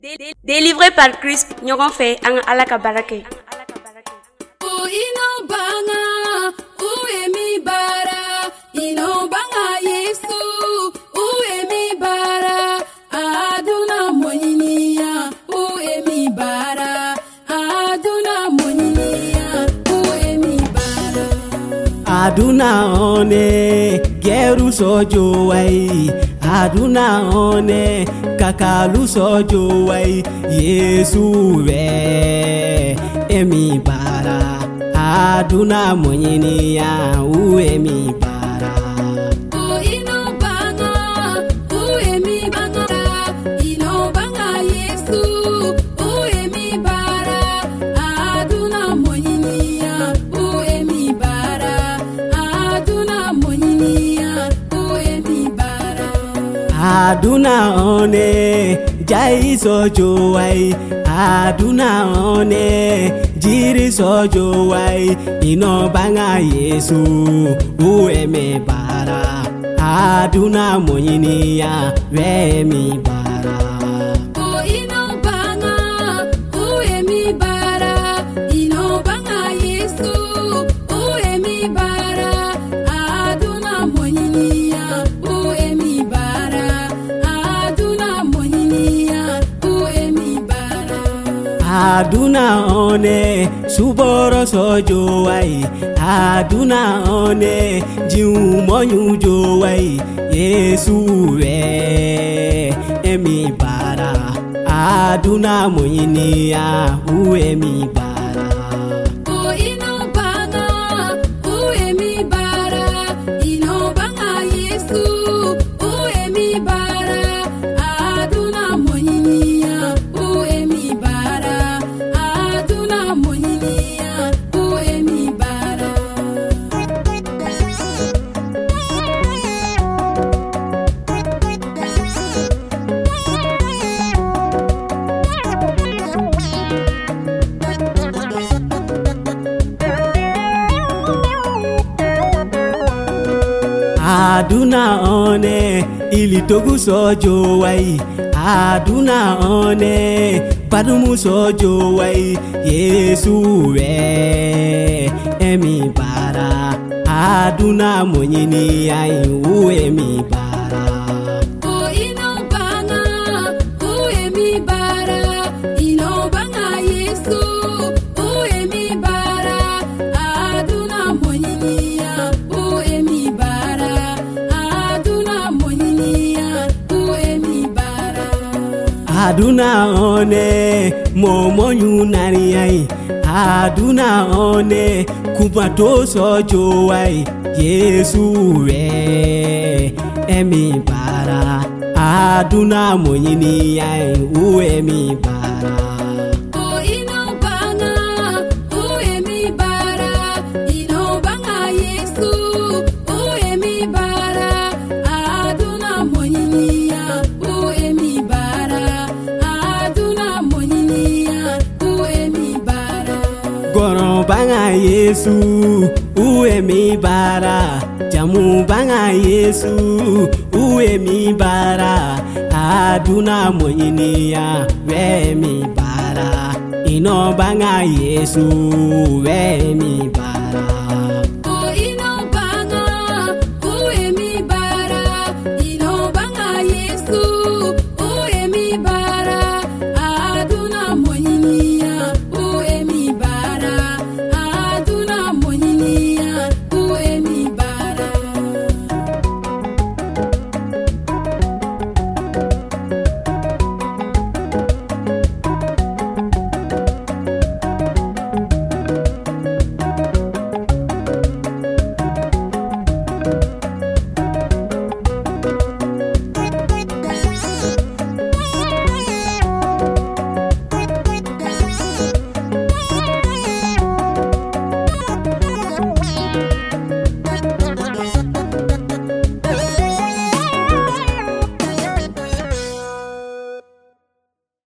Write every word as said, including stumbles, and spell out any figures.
Délivré par Christ, nous avons fait un alakabarake. O ino banga, o emi bara, ino banga Yesu, o emi bara, aduna moninia, o emi bara, aduna moninia, o emi bara. Aduna one, geru sojo wai, aduna one, kakalu sojo wai, Yesu we, emi bara. Aduna mwenyenia uemi bara. O ino banga, o emi banga, ino banga Yesu, o emi bara. Aduna mwenyenia, o emi bara. Aduna mwenyenia, o emi bara. Aduna one, jai sojo wai. Aduna one, jiri sojo wai. Ino banga Yesu ueme bara. Aduna mwenyenia wemi bara. O ino banga, o emi bara. Ino banga Yesu, o emi bara. Aduna mwenyenia, o emi bara. Aduna mwenyenia, o emi bara. Aduna one, suboro sojo wai. Aduna one, jiu monyu jo wai. Yesu we, emi bara. Aduna mwenyenia uemi bara. O ino banga, o emi bara. Ino banga Yesu, o emi bara. Aduna mwenyenia, o emi bara. Aduna mwenyenia, o emi bara. Aduna one, ili togu sojo wai. Aduna one, padumu sojo wai. Yesu we, emi bara. Aduna mwenyenia uemi bara. O ino banga, o emi bara. Ino banga Yesu, o emi bara. Aduna mwenyenia, o emi bara. Aduna mwenyenia, o emi bara. Aduna one, momo nyunari ai. Aduna one, kupato sojo wai. Yesu we, emi bara. Aduna mwenyenia uemi bara. O ino banga, o emi bara. Ino banga Yesu, o emi bara. Aduna mwenyenia, o emi bara. Aduna mwenyenia, o emi bara. Goro banga Yesu uemi bara. Jamu banga Yesu uemi bara. Aduna mwenyenia wemi bara. Ino banga Yesu wemi bara.